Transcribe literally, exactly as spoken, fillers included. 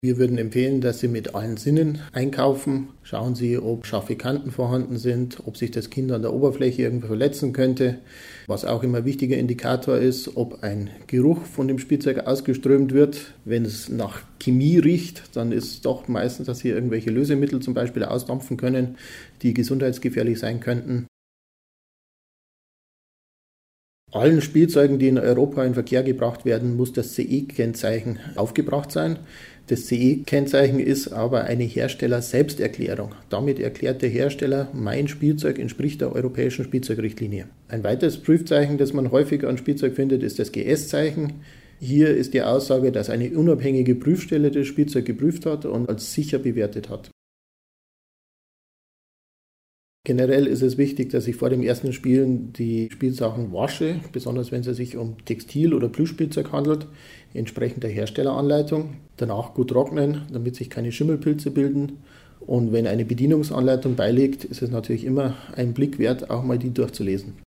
Wir würden empfehlen, dass Sie mit allen Sinnen einkaufen. Schauen Sie, ob scharfe Kanten vorhanden sind, ob sich das Kind an der Oberfläche irgendwo verletzen könnte. Was auch immer ein wichtiger Indikator ist, ob ein Geruch von dem Spielzeug ausgeströmt wird. Wenn es nach Chemie riecht, dann ist es doch meistens, dass hier irgendwelche Lösemittel zum Beispiel ausdampfen können, die gesundheitsgefährlich sein könnten. Allen Spielzeugen, die in Europa in Verkehr gebracht werden, muss das C E-Kennzeichen aufgebracht sein. Das C E-Kennzeichen ist aber eine Hersteller-Selbsterklärung. Damit erklärt der Hersteller, mein Spielzeug entspricht der europäischen Spielzeugrichtlinie. Ein weiteres Prüfzeichen, das man häufig an Spielzeug findet, ist das G S-Zeichen. Hier ist die Aussage, dass eine unabhängige Prüfstelle das Spielzeug geprüft hat und als sicher bewertet hat. Generell ist es wichtig, dass ich vor dem ersten Spielen die Spielsachen wasche, besonders wenn es sich um Textil- oder Plüschspielzeug handelt, entsprechend der Herstelleranleitung. Danach gut trocknen, damit sich keine Schimmelpilze bilden. Und wenn eine Bedienungsanleitung beiliegt, ist es natürlich immer ein Blick wert, auch mal die durchzulesen.